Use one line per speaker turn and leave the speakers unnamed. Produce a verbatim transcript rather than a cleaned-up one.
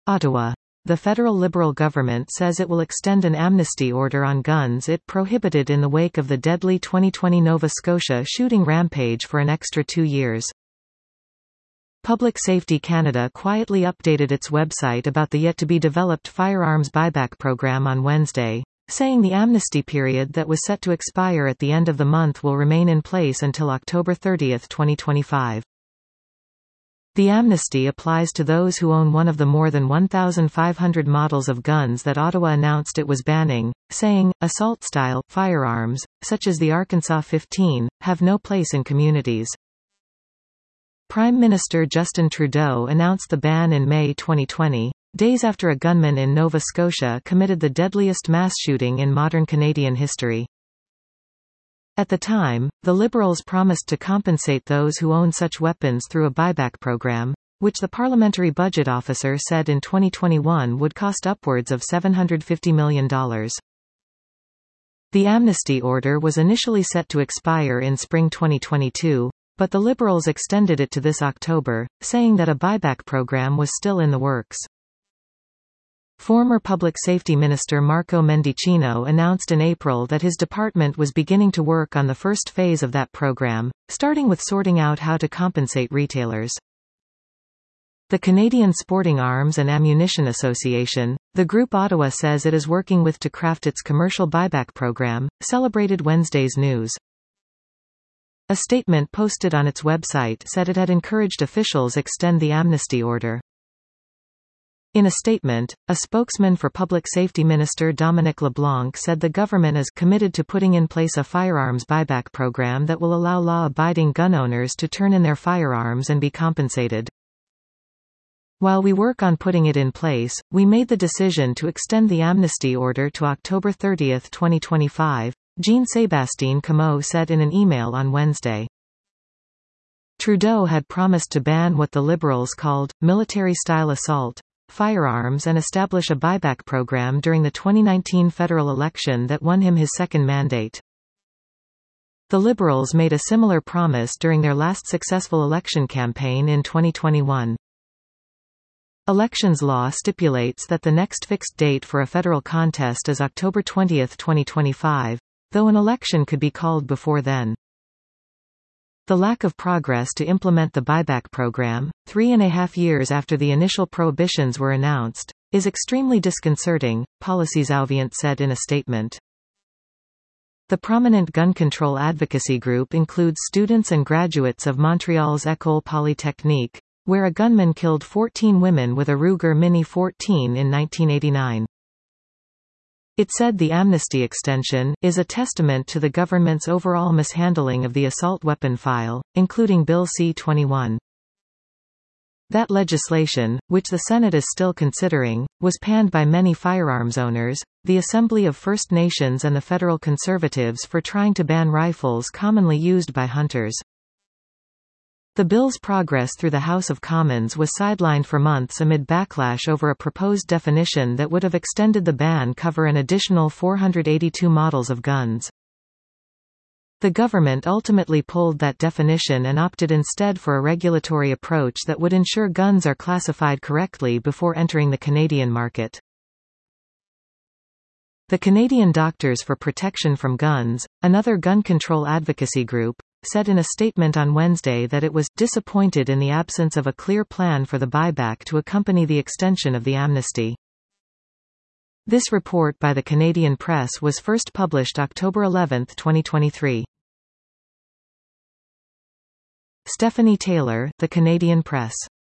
Ottawa. The federal Liberal government says it will extend an amnesty order on guns it prohibited in the wake of the deadly twenty twenty Nova Scotia shooting rampage for an extra two years. Public Safety Canada quietly updated its website about the yet-to-be-developed firearms buyback program on Wednesday, saying the amnesty period that was set to expire at the end of the month will remain in place until October thirtieth, twenty twenty-five. The amnesty applies to those who own one of the more than one thousand five hundred models of guns that Ottawa announced it was banning, saying, assault-style firearms, such as the Arkansas fifteen, have no place in communities. Prime Minister Justin Trudeau announced the ban in May twenty twenty, days after a gunman in Nova Scotia committed the deadliest mass shooting in modern Canadian history. At the time, the Liberals promised to compensate those who own such weapons through a buyback program, which the Parliamentary Budget Officer said in twenty twenty-one would cost upwards of seven hundred fifty million dollars. The amnesty order was initially set to expire in spring twenty twenty-two, but the Liberals extended it to this October, saying that a buyback program was still in the works. Former Public Safety Minister Marco Mendicino announced in April that his department was beginning to work on the first phase of that program, starting with sorting out how to compensate retailers. The Canadian Sporting Arms and Ammunition Association, the group Ottawa says it is working with to craft its commercial buyback program, celebrated Wednesday's news. A statement posted on its website said it had encouraged officials extend the amnesty order. In a statement, a spokesman for Public Safety Minister Dominic LeBlanc said the government is committed to putting in place a firearms buyback program that will allow law-abiding gun owners to turn in their firearms and be compensated. While we work on putting it in place, we made the decision to extend the amnesty order to October thirtieth, twenty twenty-five, Jean-Sébastien Comeau said in an email on Wednesday. Trudeau had promised to ban what the Liberals called military-style assault firearms and establish a buyback program during the twenty nineteen federal election that won him his second mandate. The Liberals made a similar promise during their last successful election campaign in twenty twenty-one. Elections law stipulates that the next fixed date for a federal contest is October twentieth, twenty twenty-five, though an election could be called before then. The lack of progress to implement the buyback program, three and a half years after the initial prohibitions were announced, is extremely disconcerting, Policies Auvient said in a statement. The prominent gun control advocacy group includes students and graduates of Montreal's École Polytechnique, where a gunman killed fourteen women with a Ruger Mini fourteen in nineteen eighty-nine. It said the amnesty extension is a testament to the government's overall mishandling of the assault weapon file, including Bill C twenty-one. That legislation, which the Senate is still considering, was panned by many firearms owners, the Assembly of First Nations and the Federal Conservatives for trying to ban rifles commonly used by hunters. The bill's progress through the House of Commons was sidelined for months amid backlash over a proposed definition that would have extended the ban cover an additional four hundred eighty-two models of guns. The government ultimately pulled that definition and opted instead for a regulatory approach that would ensure guns are classified correctly before entering the Canadian market. The Canadian Doctors for Protection from Guns, another gun control advocacy group, said in a statement on Wednesday that it was disappointed in the absence of a clear plan for the buyback to accompany the extension of the amnesty. This report by the Canadian Press was first published October eleventh, twenty twenty-three. Stephanie Taylor, The Canadian Press.